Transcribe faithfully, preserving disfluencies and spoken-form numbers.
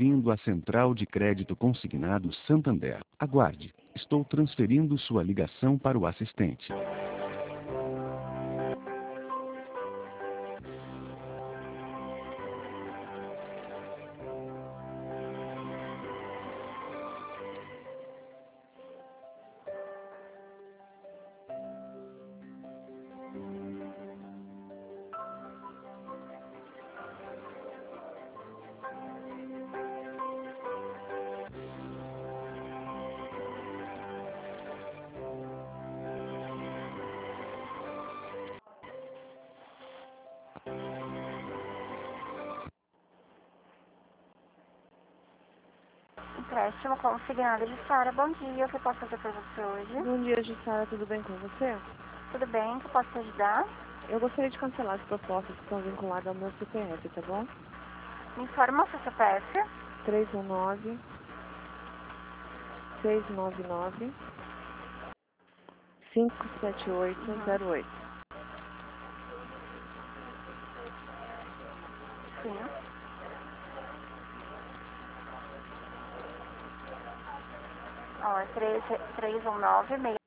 Bem-vindo à Central de Crédito Consignado Santander. Aguarde. Estou transferindo sua ligação para o assistente. Empréstimo consignado de Sara. Bom dia, o que eu posso fazer por você hoje? Bom dia, Jussara, tudo bem com você? Tudo bem, o que eu posso te ajudar? Eu gostaria de cancelar as propostas que estão vinculadas ao meu C P F, tá bom? Me informa o seu C P F. três um nove, seis nove nove, cinco sete oito zero oito. Sim. Ó, é três um nove, seis